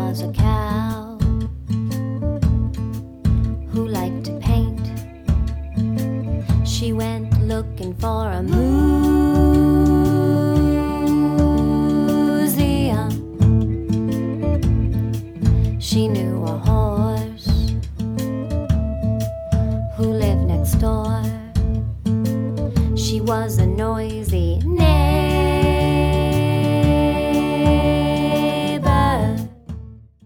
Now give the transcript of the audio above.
was a cow who liked to paint. She went looking for a museum. She knew a horse who lived next door. She was a noisy